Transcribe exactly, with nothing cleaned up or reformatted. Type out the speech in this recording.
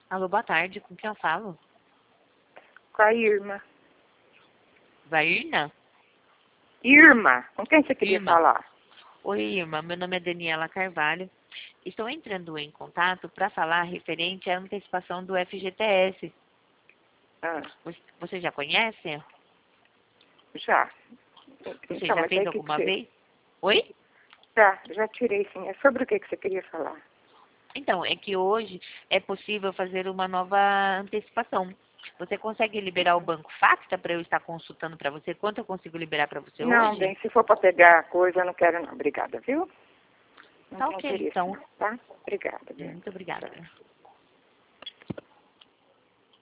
Alô, boa tarde. Com quem eu falo? Com a Irma. Vairna? Irma, com quem você queria Irma. falar? Oi, Irma. Meu nome é Daniela Carvalho. Estou entrando em contato para falar referente à antecipação do F G T S. Ah, Você- Você já conhece? já. Você Então, já mas aí fez o que, que alguma você... vez? Oi? Já, já tirei sim. É sobre o que, que você queria falar? Então, é que hoje é possível fazer uma nova antecipação. Você consegue liberar o banco Facta para eu estar consultando para você? Quanto eu consigo liberar para você Não, hoje? bem, se for para pegar coisa, eu não quero não. Obrigada, viu? Não Tá tem ok, interesse então. não, tá? Obrigada, bem. Muito obrigada.